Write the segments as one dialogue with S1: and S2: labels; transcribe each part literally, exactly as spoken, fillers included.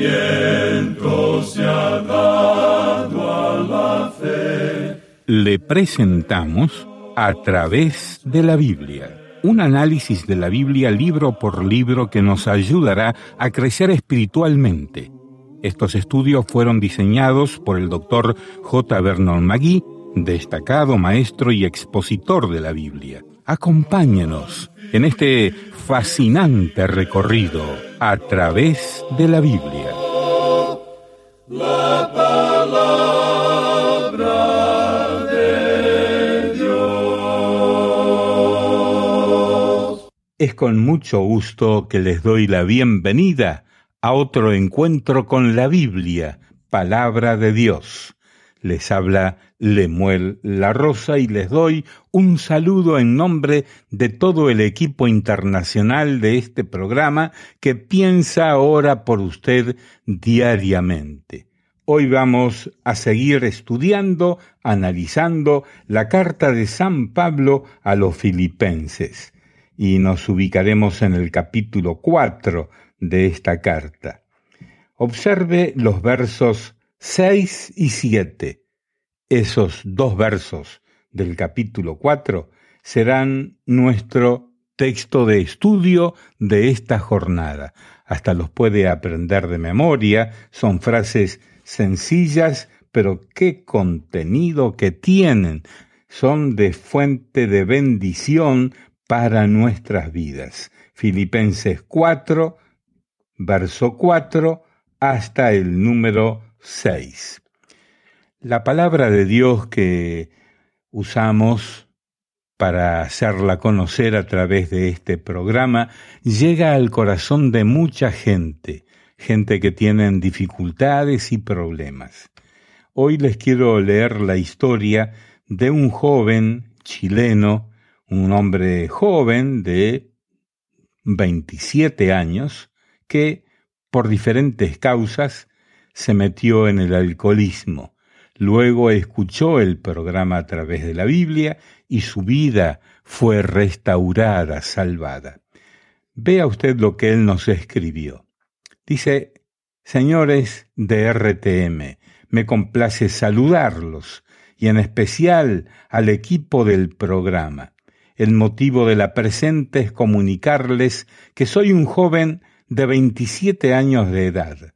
S1: viento se ha dado a la fe.
S2: Le presentamos A través de la Biblia, un análisis de la Biblia libro por libro que nos ayudará a crecer espiritualmente. Estos estudios fueron diseñados por el doctor J. Vernon McGee, destacado maestro y expositor de la Biblia. Acompáñenos en este fascinante recorrido a través de la Biblia.
S1: La palabra de Dios.
S2: Es con mucho gusto que les doy la bienvenida a otro encuentro con la Biblia, Palabra de Dios. Les habla Lemuel La Rosa y les doy un saludo en nombre de todo el equipo internacional de este programa que piensa ahora por usted diariamente. Hoy vamos a seguir estudiando, analizando la carta de San Pablo a los Filipenses y nos ubicaremos en el capítulo cuatro de esta carta. Observe los versos seis y siete. Esos dos versos del capítulo cuatro serán nuestro texto de estudio de esta jornada. Hasta los puede aprender de memoria, son frases sencillas, pero qué contenido que tienen. Son de fuente de bendición para nuestras vidas. Filipenses cuatro, verso cuatro, hasta el número seis. La palabra de Dios que usamos para hacerla conocer a través de este programa llega al corazón de mucha gente, gente que tienen dificultades y problemas. Hoy les quiero leer la historia de un joven chileno, un hombre joven de veintisiete años, que por diferentes causas se metió en el alcoholismo. Luego escuchó el programa a través de la Biblia y su vida fue restaurada, salvada. Vea usted lo que él nos escribió. Dice: señores de R T M, me complace saludarlos y en especial al equipo del programa. El motivo de la presente es comunicarles que soy un joven de veintisiete años de edad,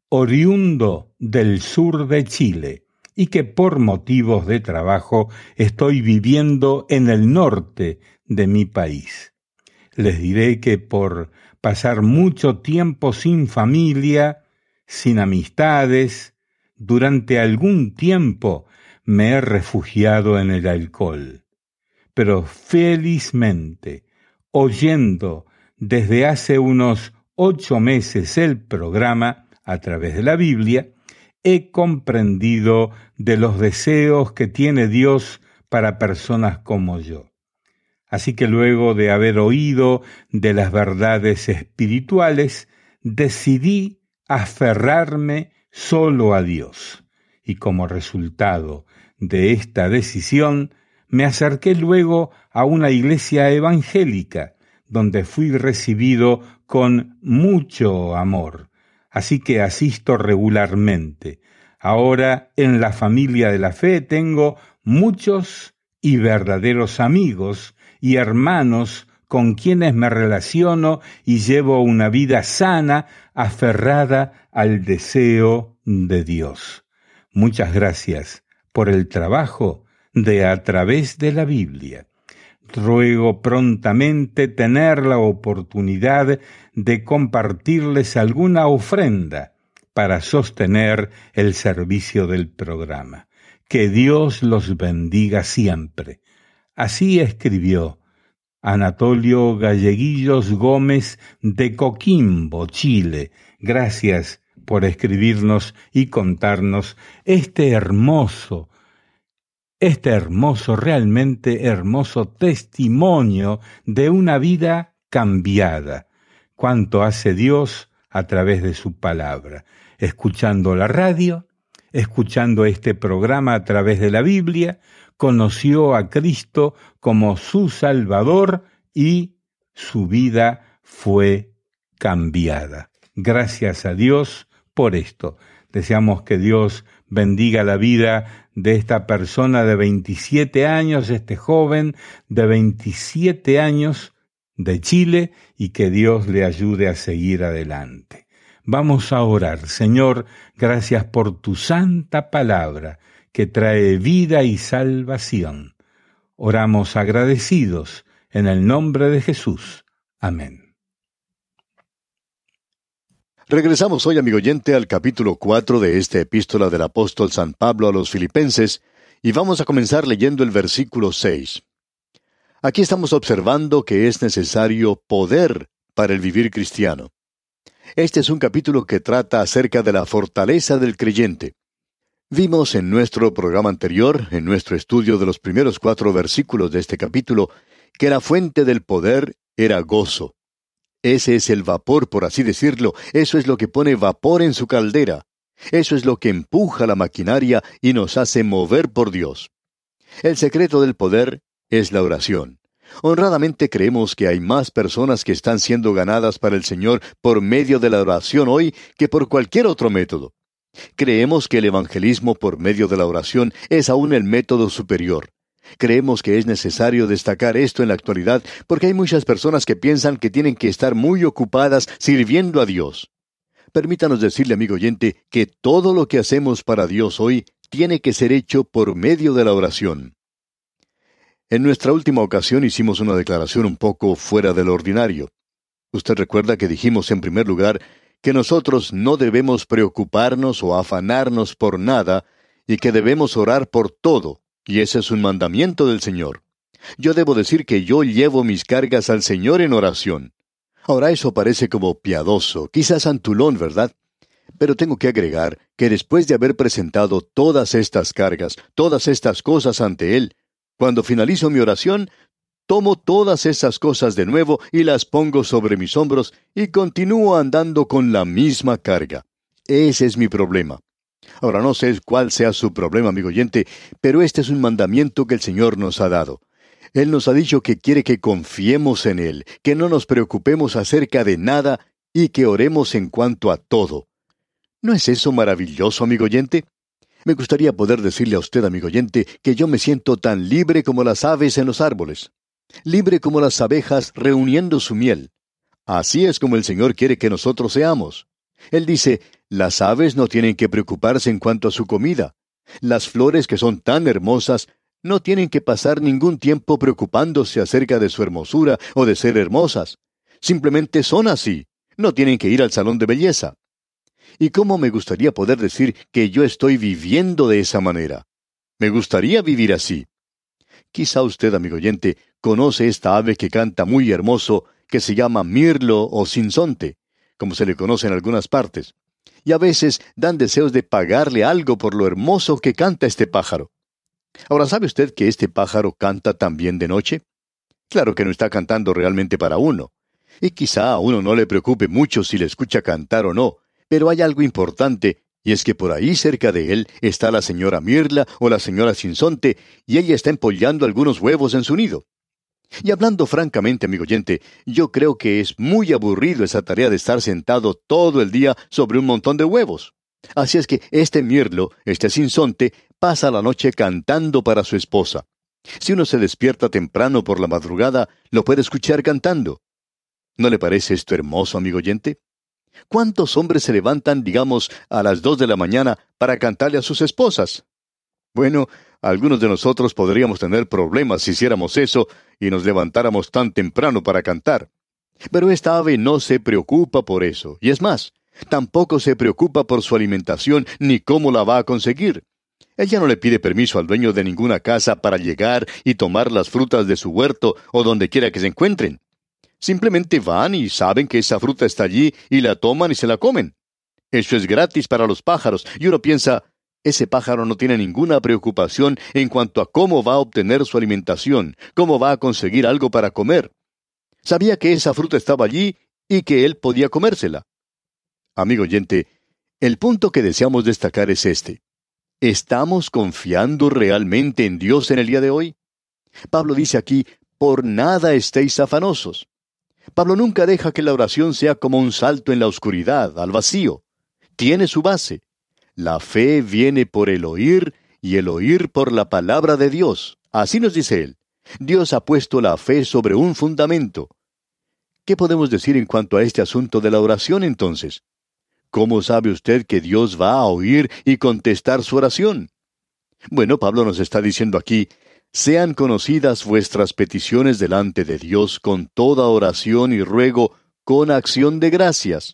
S2: oriundo del sur de Chile, y que por motivos de trabajo estoy viviendo en el norte de mi país. Les diré que por pasar mucho tiempo sin familia, sin amistades, durante algún tiempo me he refugiado en el alcohol. Pero felizmente, oyendo desde hace unos ocho meses el programa a través de la Biblia, he comprendido de los deseos que tiene Dios para personas como yo. Así que luego de haber oído de las verdades espirituales, decidí aferrarme solo a Dios. Y como resultado de esta decisión, me acerqué luego a una iglesia evangélica, donde fui recibido con mucho amor. Así que asisto regularmente. Ahora en la familia de la fe tengo muchos y verdaderos amigos y hermanos con quienes me relaciono y llevo una vida sana, aferrada al deseo de Dios. Muchas gracias por el trabajo de A través de la Biblia. Ruego prontamente tener la oportunidad de compartirles alguna ofrenda para sostener el servicio del programa. Que Dios los bendiga siempre. Así escribió Anatolio Galleguillos Gómez de Coquimbo, Chile. Gracias por escribirnos y contarnos este hermoso Este hermoso, realmente hermoso testimonio de una vida cambiada. Cuánto hace Dios a través de su palabra. Escuchando la radio, escuchando este programa a través de la Biblia, conoció a Cristo como su Salvador y su vida fue cambiada. Gracias a Dios por esto. Deseamos que Dios bendiga la vida de esta persona de veintisiete años, este joven de veintisiete años de Chile, y que Dios le ayude a seguir adelante. Vamos a orar. Señor, gracias por tu santa palabra que trae vida y salvación. Oramos agradecidos en el nombre de Jesús. Amén.
S3: Regresamos hoy, amigo oyente, al capítulo cuatro de esta epístola del apóstol San Pablo a los Filipenses, y vamos a comenzar leyendo el versículo seis. Aquí estamos observando que es necesario poder para el vivir cristiano. Este es un capítulo que trata acerca de la fortaleza del creyente. Vimos en nuestro programa anterior, en nuestro estudio de los primeros cuatro versículos de este capítulo, que la fuente del poder era gozo. Ese es el vapor, por así decirlo. Eso es lo que pone vapor en su caldera. Eso es lo que empuja la maquinaria y nos hace mover por Dios. El secreto del poder es la oración. Honradamente creemos que hay más personas que están siendo ganadas para el Señor por medio de la oración hoy que por cualquier otro método. Creemos que el evangelismo por medio de la oración es aún el método superior. Creemos que es necesario destacar esto en la actualidad porque hay muchas personas que piensan que tienen que estar muy ocupadas sirviendo a Dios. Permítanos decirle, amigo oyente, que todo lo que hacemos para Dios hoy tiene que ser hecho por medio de la oración. En nuestra última ocasión hicimos una declaración un poco fuera del ordinario. Usted recuerda que dijimos en primer lugar que nosotros no debemos preocuparnos o afanarnos por nada y que debemos orar por todo. Y ese es un mandamiento del Señor. Yo debo decir que yo llevo mis cargas al Señor en oración. Ahora eso parece como piadoso, quizás antulón, ¿verdad? Pero tengo que agregar que después de haber presentado todas estas cargas, todas estas cosas ante Él, cuando finalizo mi oración, tomo todas esas cosas de nuevo y las pongo sobre mis hombros y continúo andando con la misma carga. Ese es mi problema. Ahora no sé cuál sea su problema, amigo oyente, pero este es un mandamiento que el Señor nos ha dado. Él nos ha dicho que quiere que confiemos en Él, que no nos preocupemos acerca de nada y que oremos en cuanto a todo. ¿No es eso maravilloso, amigo oyente? Me gustaría poder decirle a usted, amigo oyente, que yo me siento tan libre como las aves en los árboles, libre como las abejas reuniendo su miel. Así es como el Señor quiere que nosotros seamos. Él dice, las aves no tienen que preocuparse en cuanto a su comida. Las flores que son tan hermosas no tienen que pasar ningún tiempo preocupándose acerca de su hermosura o de ser hermosas. Simplemente son así. No tienen que ir al salón de belleza. ¿Y cómo me gustaría poder decir que yo estoy viviendo de esa manera? Me gustaría vivir así. Quizá usted, amigo oyente, conoce esta ave que canta muy hermoso, que se llama mirlo o sinsonte, como se le conoce en algunas partes. Y a veces dan deseos de pagarle algo por lo hermoso que canta este pájaro. Ahora, ¿sabe usted que este pájaro canta también de noche? Claro que no está cantando realmente para uno. Y quizá a uno no le preocupe mucho si le escucha cantar o no, pero hay algo importante, y es que por ahí cerca de él está la señora Mirla o la señora Sinsonte, y ella está empollando algunos huevos en su nido. Y hablando francamente, amigo oyente, yo creo que es muy aburrido esa tarea de estar sentado todo el día sobre un montón de huevos. Así es que este mirlo, este sinsonte, pasa la noche cantando para su esposa. Si uno se despierta temprano por la madrugada, lo puede escuchar cantando. ¿No le parece esto hermoso, amigo oyente? ¿Cuántos hombres se levantan, digamos, a las dos de la mañana para cantarle a sus esposas? Bueno, algunos de nosotros podríamos tener problemas si hiciéramos eso y nos levantáramos tan temprano para cantar. Pero esta ave no se preocupa por eso, y es más, tampoco se preocupa por su alimentación ni cómo la va a conseguir. Ella no le pide permiso al dueño de ninguna casa para llegar y tomar las frutas de su huerto o donde quiera que se encuentren. Simplemente van y saben que esa fruta está allí y la toman y se la comen. Eso es gratis para los pájaros, y uno piensa, ese pájaro no tiene ninguna preocupación en cuanto a cómo va a obtener su alimentación, cómo va a conseguir algo para comer. Sabía que esa fruta estaba allí y que él podía comérsela. Amigo oyente, el punto que deseamos destacar es este. ¿Estamos confiando realmente en Dios en el día de hoy? Pablo dice aquí, por nada estéis afanosos. Pablo nunca deja que la oración sea como un salto en la oscuridad, al vacío. tiene su base. La fe viene por el oír y el oír por la palabra de Dios. Así nos dice él. Dios ha puesto la fe sobre un fundamento. ¿Qué podemos decir en cuanto a este asunto de la oración entonces? ¿Cómo sabe usted que Dios va a oír y contestar su oración? Bueno, Pablo nos está diciendo aquí, sean conocidas vuestras peticiones delante de Dios con toda oración y ruego, con acción de gracias.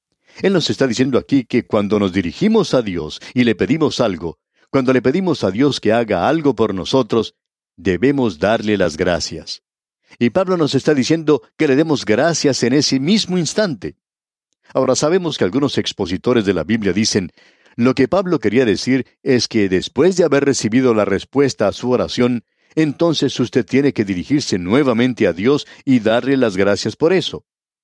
S3: Él nos está diciendo aquí que cuando nos dirigimos a Dios y le pedimos algo, cuando le pedimos a Dios que haga algo por nosotros, debemos darle las gracias. Y Pablo nos está diciendo que le demos gracias en ese mismo instante. Ahora sabemos que algunos expositores de la Biblia dicen, lo que Pablo quería decir es que después de haber recibido la respuesta a su oración, entonces usted tiene que dirigirse nuevamente a Dios y darle las gracias por eso.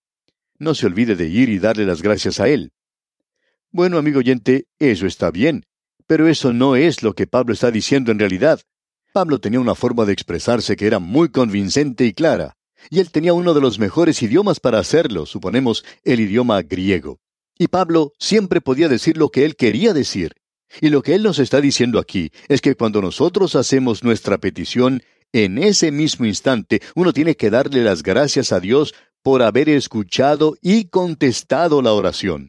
S3: No se olvide de ir y darle las gracias a Él. Bueno, amigo oyente, eso está bien, pero eso no es lo que Pablo está diciendo en realidad. Pablo tenía una forma de expresarse que era muy convincente y clara, y él tenía uno de los mejores idiomas para hacerlo, suponemos el idioma griego. Y Pablo siempre podía decir lo que él quería decir. Y lo que él nos está diciendo aquí es que cuando nosotros hacemos nuestra petición, en ese mismo instante uno tiene que darle las gracias a Dios por haber escuchado y contestado la oración.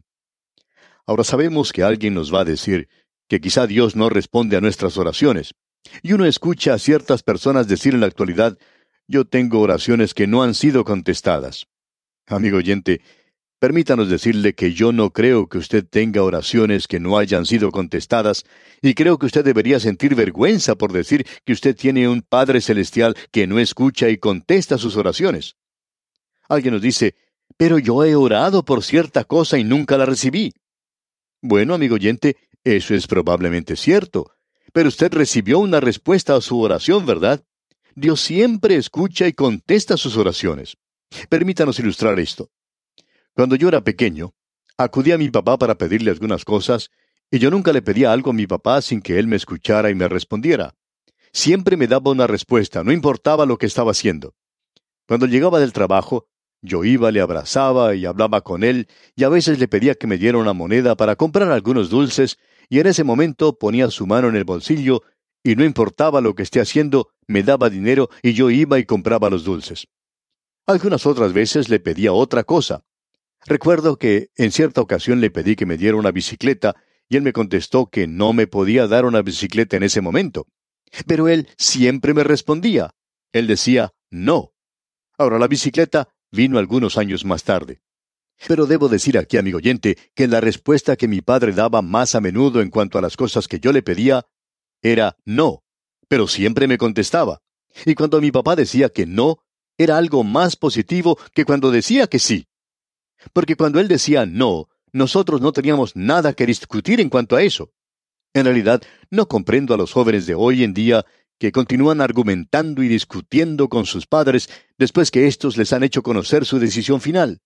S3: Ahora sabemos que alguien nos va a decir que quizá Dios no responde a nuestras oraciones. Y uno escucha a ciertas personas decir en la actualidad, yo tengo oraciones que no han sido contestadas. Amigo oyente, permítanos decirle que yo no creo que usted tenga oraciones que no hayan sido contestadas, y creo que usted debería sentir vergüenza por decir que usted tiene un Padre Celestial que no escucha y contesta sus oraciones. Alguien nos dice, pero yo he orado por cierta cosa y nunca la recibí. Bueno, amigo oyente, eso es probablemente cierto. Pero usted recibió una respuesta a su oración, ¿verdad? Dios siempre escucha y contesta sus oraciones. Permítanos ilustrar esto. Cuando yo era pequeño, acudí a mi papá para pedirle algunas cosas, y yo nunca le pedía algo a mi papá sin que él me escuchara y me respondiera. Siempre me daba una respuesta, no importaba lo que estaba haciendo. Cuando llegaba del trabajo, yo iba, le abrazaba y hablaba con él, y a veces le pedía que me diera una moneda para comprar algunos dulces, y en ese momento ponía su mano en el bolsillo, y no importaba lo que esté haciendo, me daba dinero y yo iba y compraba los dulces. Algunas otras veces le pedía otra cosa. Recuerdo que en cierta ocasión le pedí que me diera una bicicleta, y él me contestó que no me podía dar una bicicleta en ese momento. Pero él siempre me respondía. Él decía, no. Ahora, la bicicleta vino algunos años más tarde. Pero debo decir aquí, amigo oyente, que la respuesta que mi padre daba más a menudo en cuanto a las cosas que yo le pedía era no, pero siempre me contestaba. Y cuando mi papá decía que no, era algo más positivo que cuando decía que sí. Porque cuando él decía no, nosotros no teníamos nada que discutir en cuanto a eso. En realidad, no comprendo a los jóvenes de hoy en día que continúan argumentando y discutiendo con sus padres después que éstos les han hecho conocer su decisión final.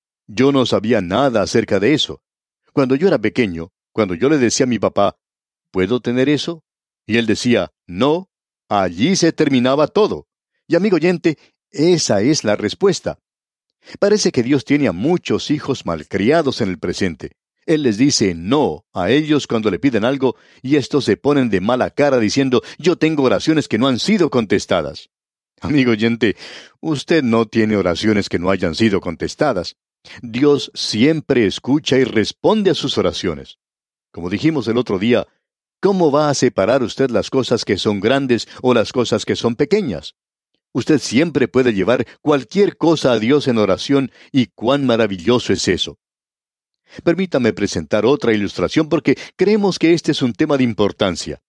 S3: Yo no sabía nada acerca de eso. Cuando yo era pequeño, cuando yo le decía a mi papá, ¿puedo tener eso? Y él decía, no, allí se terminaba todo. Y amigo oyente, esa es la respuesta. Parece que Dios tiene a muchos hijos malcriados en el presente. Él les dice no a ellos cuando le piden algo, y estos se ponen de mala cara diciendo, yo tengo oraciones que no han sido contestadas. Amigo oyente, usted no tiene oraciones que no hayan sido contestadas. Dios siempre escucha y responde a sus oraciones. Como dijimos el otro día, ¿cómo va a separar usted las cosas que son grandes o las cosas que son pequeñas? Usted siempre puede llevar cualquier cosa a Dios en oración, y cuán maravilloso es eso. Permítame presentar otra ilustración porque creemos que este es un tema de importancia.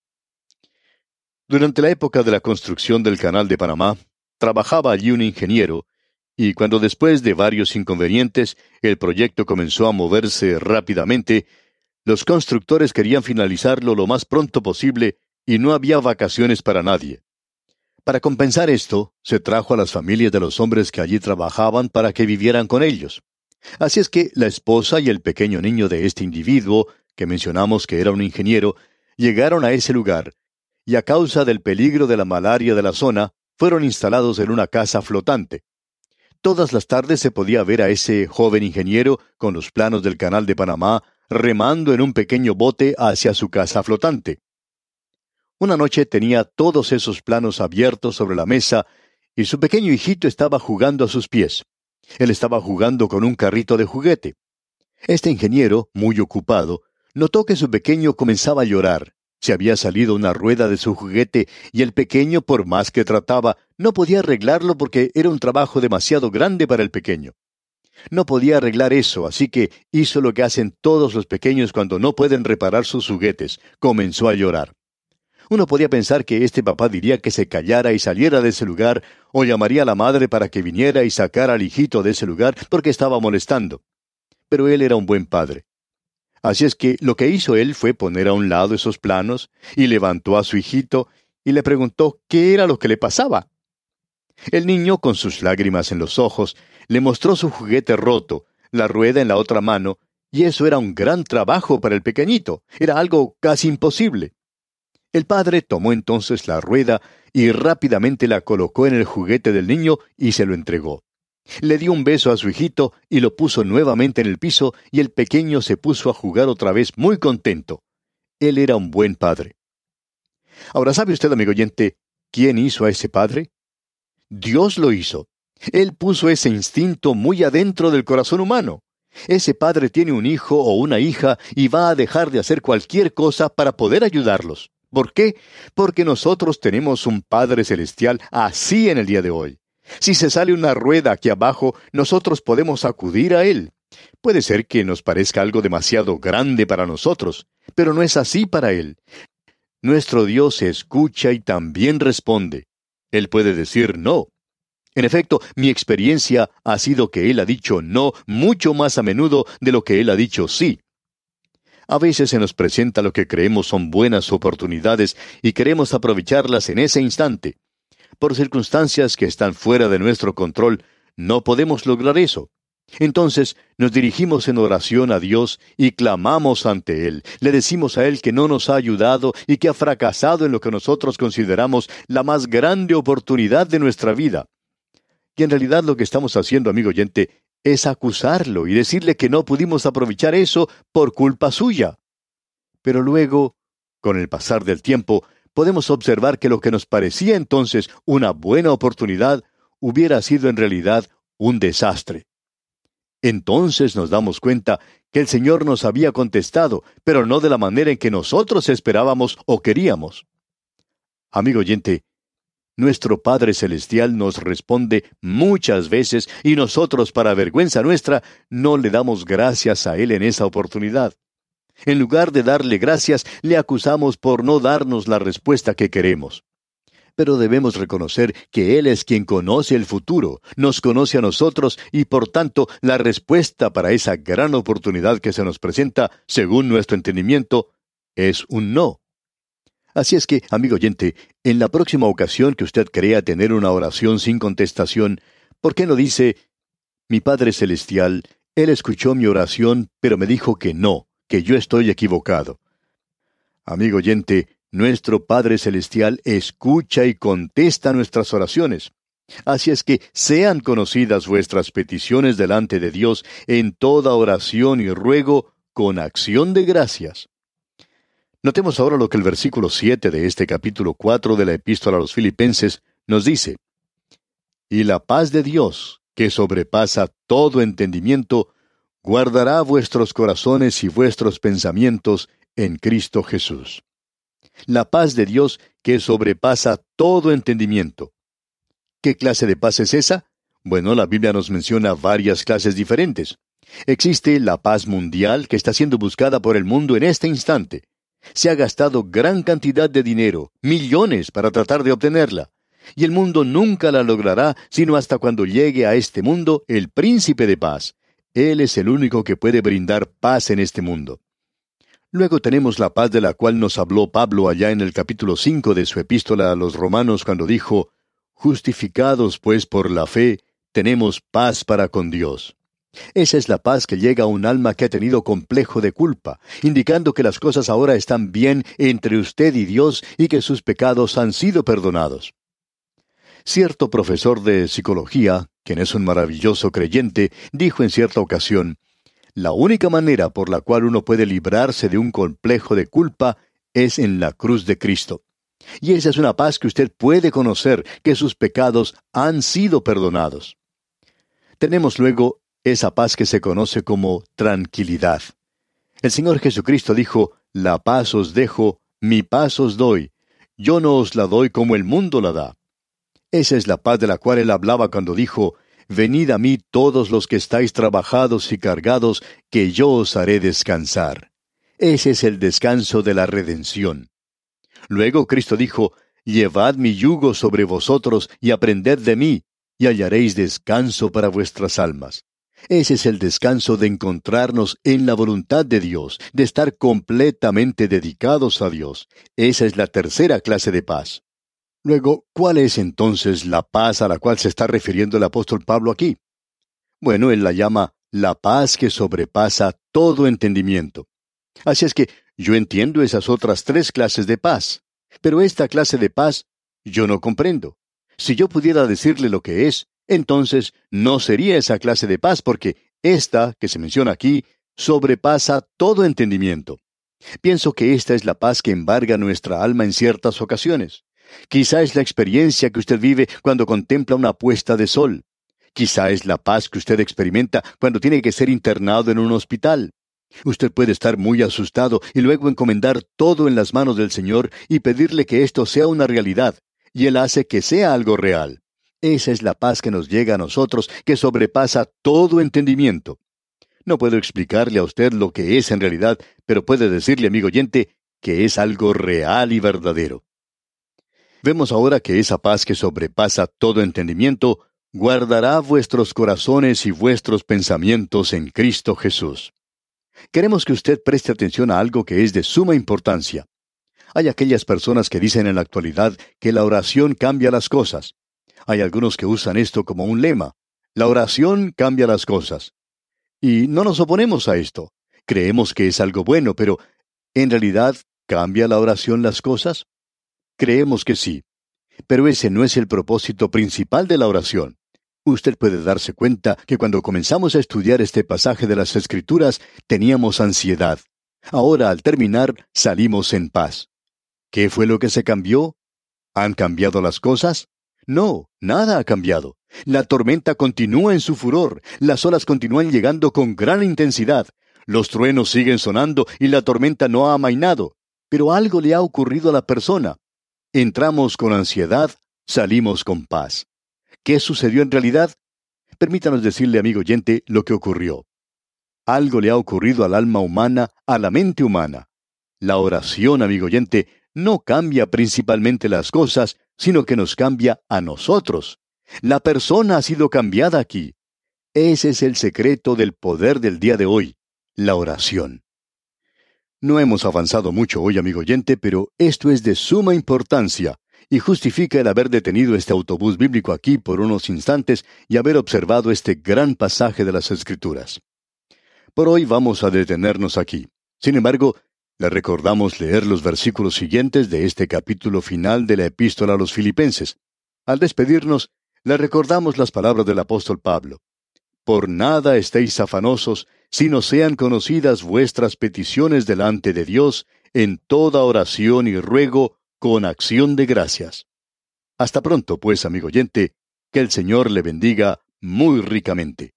S3: Durante la época de la construcción del Canal de Panamá, trabajaba allí un ingeniero, y cuando después de varios inconvenientes el proyecto comenzó a moverse rápidamente, los constructores querían finalizarlo lo más pronto posible y no había vacaciones para nadie. Para compensar esto, se trajo a las familias de los hombres que allí trabajaban para que vivieran con ellos. Así es que la esposa y el pequeño niño de este individuo, que mencionamos que era un ingeniero, llegaron a ese lugar, y a causa del peligro de la malaria de la zona, fueron instalados en una casa flotante. Todas las tardes se podía ver a ese joven ingeniero con los planos del Canal de Panamá, remando en un pequeño bote hacia su casa flotante. Una noche tenía todos esos planos abiertos sobre la mesa y su pequeño hijito estaba jugando a sus pies. Él estaba jugando con un carrito de juguete. Este ingeniero, muy ocupado, notó que su pequeño comenzaba a llorar. Se había salido una rueda de su juguete y el pequeño, por más que trataba, no podía arreglarlo porque era un trabajo demasiado grande para el pequeño. No podía arreglar eso, así que hizo lo que hacen todos los pequeños cuando no pueden reparar sus juguetes. Comenzó a llorar. Uno podía pensar que este papá diría que se callara y saliera de ese lugar, o llamaría a la madre para que viniera y sacara al hijito de ese lugar porque estaba molestando. Pero él era un buen padre. Así es que lo que hizo él fue poner a un lado esos planos y levantó a su hijito y le preguntó qué era lo que le pasaba. El niño, con sus lágrimas en los ojos, le mostró su juguete roto, la rueda en la otra mano, y eso era un gran trabajo para el pequeñito. Era algo casi imposible. El padre tomó entonces la rueda y rápidamente la colocó en el juguete del niño y se lo entregó. Le dio un beso a su hijito y lo puso nuevamente en el piso y el pequeño se puso a jugar otra vez muy contento. Él era un buen padre. Ahora, ¿sabe usted, amigo oyente, quién hizo a ese padre? Dios lo hizo. Él puso ese instinto muy adentro del corazón humano. Ese padre tiene un hijo o una hija y va a dejar de hacer cualquier cosa para poder ayudarlos. ¿Por qué? Porque nosotros tenemos un Padre Celestial así en el día de hoy. Si se sale una rueda aquí abajo, nosotros podemos acudir a Él. Puede ser que nos parezca algo demasiado grande para nosotros, pero no es así para Él. Nuestro Dios escucha y también responde. Él puede decir no. En efecto, mi experiencia ha sido que Él ha dicho no mucho más a menudo de lo que Él ha dicho sí. A veces se nos presenta lo que creemos son buenas oportunidades y queremos aprovecharlas en ese instante. Por circunstancias que están fuera de nuestro control, no podemos lograr eso. Entonces nos dirigimos en oración a Dios y clamamos ante Él. Le decimos a Él que no nos ha ayudado y que ha fracasado en lo que nosotros consideramos la más grande oportunidad de nuestra vida. Y en realidad lo que estamos haciendo, amigo oyente, es acusarlo y decirle que no pudimos aprovechar eso por culpa suya. Pero luego, con el pasar del tiempo, podemos observar que lo que nos parecía entonces una buena oportunidad hubiera sido en realidad un desastre. Entonces nos damos cuenta que el Señor nos había contestado, pero no de la manera en que nosotros esperábamos o queríamos. Amigo oyente, nuestro Padre Celestial nos responde muchas veces y nosotros, para vergüenza nuestra, no le damos gracias a Él en esa oportunidad. En lugar de darle gracias, le acusamos por no darnos la respuesta que queremos. Pero debemos reconocer que Él es quien conoce el futuro, nos conoce a nosotros y por tanto la respuesta para esa gran oportunidad que se nos presenta, según nuestro entendimiento, es un no. Así es que, amigo oyente, en la próxima ocasión que usted crea tener una oración sin contestación, ¿por qué no dice, mi Padre Celestial, Él escuchó mi oración, pero me dijo que no, que yo estoy equivocado? Amigo oyente, nuestro Padre Celestial escucha y contesta nuestras oraciones. Así es que sean conocidas vuestras peticiones delante de Dios en toda oración y ruego con acción de gracias. Notemos ahora lo que el versículo siete de este capítulo cuatro de la Epístola a los Filipenses nos dice. Y la paz de Dios, que sobrepasa todo entendimiento, guardará vuestros corazones y vuestros pensamientos en Cristo Jesús. La paz de Dios que sobrepasa todo entendimiento. ¿Qué clase de paz es esa? Bueno, la Biblia nos menciona varias clases diferentes. Existe la paz mundial que está siendo buscada por el mundo en este instante. Se ha gastado gran cantidad de dinero, millones, para tratar de obtenerla. Y el mundo nunca la logrará, sino hasta cuando llegue a este mundo el príncipe de paz. Él es el único que puede brindar paz en este mundo. Luego tenemos la paz de la cual nos habló Pablo allá en el capítulo cinco de su epístola a los Romanos cuando dijo, justificados pues por la fe, tenemos paz para con Dios. Esa es la paz que llega a un alma que ha tenido complejo de culpa, indicando que las cosas ahora están bien entre usted y Dios y que sus pecados han sido perdonados. Cierto profesor de psicología, quien es un maravilloso creyente, dijo en cierta ocasión, La única manera por la cual uno puede librarse de un complejo de culpa es en la cruz de Cristo. Y esa es una paz que usted puede conocer, que sus pecados han sido perdonados. Tenemos luego esa paz que se conoce como tranquilidad. El Señor Jesucristo dijo, «La paz os dejo, mi paz os doy. Yo no os la doy como el mundo la da». Esa es la paz de la cual Él hablaba cuando dijo, «Venid a mí todos los que estáis trabajados y cargados, que yo os haré descansar». Ese es el descanso de la redención. Luego Cristo dijo, «Llevad mi yugo sobre vosotros y aprended de mí, y hallaréis descanso para vuestras almas». Ese es el descanso de encontrarnos en la voluntad de Dios, de estar completamente dedicados a Dios. Esa es la tercera clase de paz. Luego, ¿cuál es entonces la paz a la cual se está refiriendo el apóstol Pablo aquí? Bueno, él la llama la paz que sobrepasa todo entendimiento. Así es que yo entiendo esas otras tres clases de paz, pero esta clase de paz yo no comprendo. Si yo pudiera decirle lo que es, entonces no sería esa clase de paz, porque esta, que se menciona aquí, sobrepasa todo entendimiento. Pienso que esta es la paz que embarga nuestra alma en ciertas ocasiones. Quizá es la experiencia que usted vive cuando contempla una puesta de sol. Quizá es la paz que usted experimenta cuando tiene que ser internado en un hospital. Usted puede estar muy asustado y luego encomendar todo en las manos del Señor y pedirle que esto sea una realidad, y Él hace que sea algo real. Esa es la paz que nos llega a nosotros, que sobrepasa todo entendimiento. No puedo explicarle a usted lo que es en realidad, pero puede decirle, amigo oyente, que es algo real y verdadero. Vemos ahora que esa paz que sobrepasa todo entendimiento guardará vuestros corazones y vuestros pensamientos en Cristo Jesús. Queremos que usted preste atención a algo que es de suma importancia. Hay aquellas personas que dicen en la actualidad que la oración cambia las cosas. Hay algunos que usan esto como un lema. La oración cambia las cosas. Y no nos oponemos a esto. Creemos que es algo bueno, pero ¿en realidad cambia la oración las cosas? Creemos que sí. Pero ese no es el propósito principal de la oración. Usted puede darse cuenta que cuando comenzamos a estudiar este pasaje de las Escrituras, teníamos ansiedad. Ahora, al terminar, salimos en paz. ¿Qué fue lo que se cambió? ¿Han cambiado las cosas? No, nada ha cambiado. La tormenta continúa en su furor, las olas continúan llegando con gran intensidad, los truenos siguen sonando y la tormenta no ha amainado. Pero algo le ha ocurrido a la persona. Entramos con ansiedad, salimos con paz. ¿Qué sucedió en realidad? Permítanos decirle, amigo oyente, lo que ocurrió. Algo le ha ocurrido al alma humana, a la mente humana. La oración, amigo oyente, no cambia principalmente las cosas, sino que nos cambia a nosotros. La persona ha sido cambiada aquí. Ese es el secreto del poder del día de hoy, la oración. No hemos avanzado mucho hoy, amigo oyente, pero esto es de suma importancia y justifica el haber detenido este autobús bíblico aquí por unos instantes y haber observado este gran pasaje de las Escrituras. Por hoy vamos a detenernos aquí. Sin embargo, le recordamos leer los versículos siguientes de este capítulo final de la Epístola a los Filipenses. Al despedirnos, le recordamos las palabras del apóstol Pablo. Por nada estéis afanosos, sino sean conocidas vuestras peticiones delante de Dios en toda oración y ruego con acción de gracias. Hasta pronto, pues, amigo oyente, que el Señor le bendiga muy ricamente.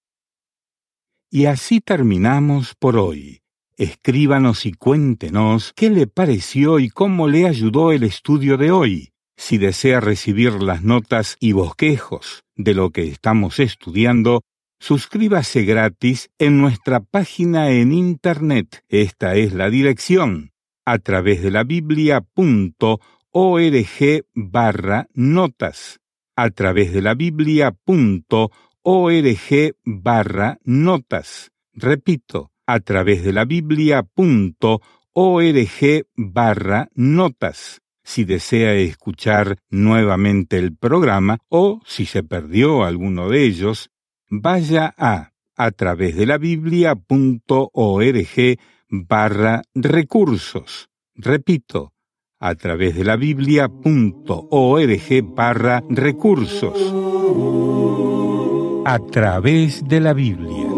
S2: Y así terminamos por hoy. Escríbanos y cuéntenos qué le pareció y cómo le ayudó el estudio de hoy. Si desea recibir las notas y bosquejos de lo que estamos estudiando, suscríbase gratis en nuestra página en Internet. Esta es la dirección, a través de la biblia punto org barra notas. A través de la biblia punto org barra notas. Repito, a través de la biblia punto org barra notas. Si desea escuchar nuevamente el programa o si se perdió alguno de ellos, vaya a a través de la biblia punto org barra recursos. Repito, a través de la biblia punto org barra recursos. A través de la Biblia.